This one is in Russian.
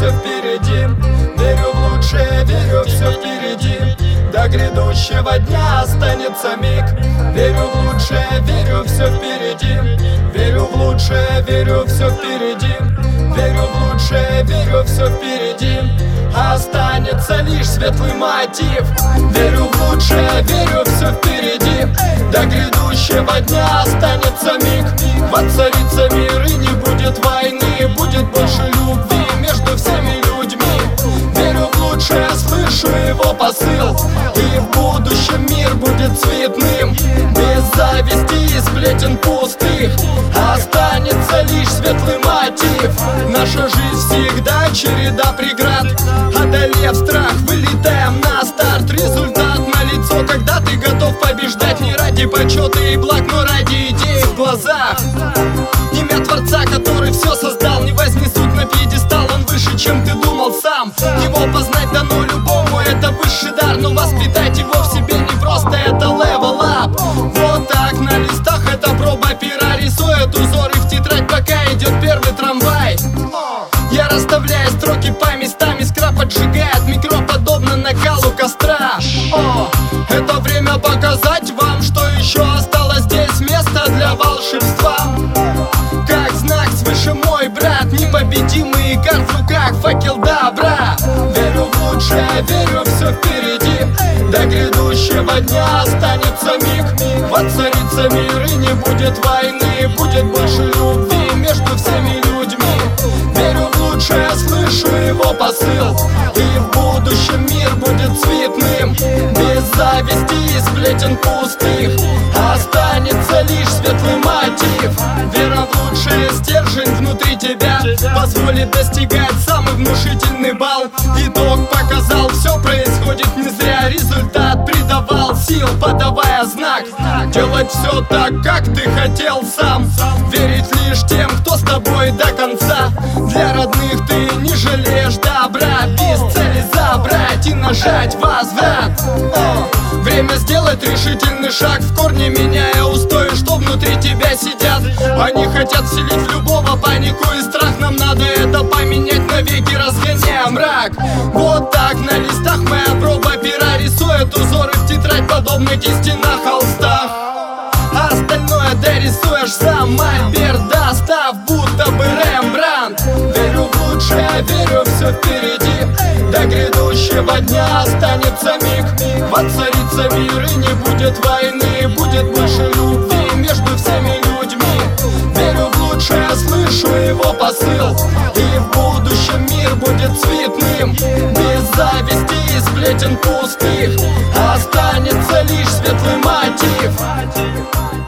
все впереди. Верю в лучшее, верю, все впереди. До грядущего дня останется миг. Верю в лучшее, верю, все впереди. Верю в лучшее, верю, все впереди. Верю в лучшее, верю, все впереди. Останется лишь светлый мотив. Верю в лучшее, верю, все впереди. До грядущего дня останется миг. Воцарится мир и не будет войны. Будет больше любви между всеми людьми. Верю в лучшее, слышу его посыл. И в будущем мир будет цветным. Без зависти и сплетен пустых. Останется лишь светлый мотив. Наша жизнь всегда череда преград. Одолев страх, вылетаем на старт. Результат налицо, когда ты готов побеждать. Не ради почета и благ, но ради идеи в глазах. Имя Творца, который все создал, не вознесут на пьедестал. Он выше, чем ты думал сам. Его познать дано любому, это высший дар. Но воспитать его в себе не просто, это level up. Вот так на листах это проба пера. Рисует узоры в тетрадь, пока идет первый трамвай. Я расставляю строки по местам, искра поджигает микро, подобно накалу костра. Это время показать вам, что еще осталось здесь место для волшебства. Как знак свыше мой брат, непобедимый карт в руках, факел добра. Верю в лучшее, верю, все впереди. До грядущего дня останется миг. Воцарится мир и не будет войны. Будет больше любви между всеми людьми. Верю в лучшее, слышу его посыл. И в будущем мир будет цветным. Без зависти и сплетен пустых. Останется лишь светлый мотив. Вера в лучшее, стержень внутри тебя позволит достигать самый внушительный балл. Итог показал, все происходит не зря. Результат придавал сил, подавая знак. Делать все так, как ты хотел сам. Верить лишь тем, кто с тобой до конца. Для родных ты не жалеешь добра. Без цели забрать и нажать возврат. Время сделать решительный шаг, в корне меняя устои, что внутри тебя сидят. Они хотят вселить в любого панику и страх. Нам надо это поменять навеки, разгоняя мрак. Вот так на листах моя проба пера рисует узоры в тетрадь, подобно кисти на холстах. Остальное дорисуешь сам, мольберт достав, будто бы Рембрандт. Верю в лучшее, верю, все впереди. До грядущего дня останется миг. Воцарится мир и не будет войны. Будет больше любви между всеми людьми. Верю в лучшее, слышу его посыл. И в будущем мир будет цветным. Без зависти и сплетен пустых. Останется лишь светлый мотив.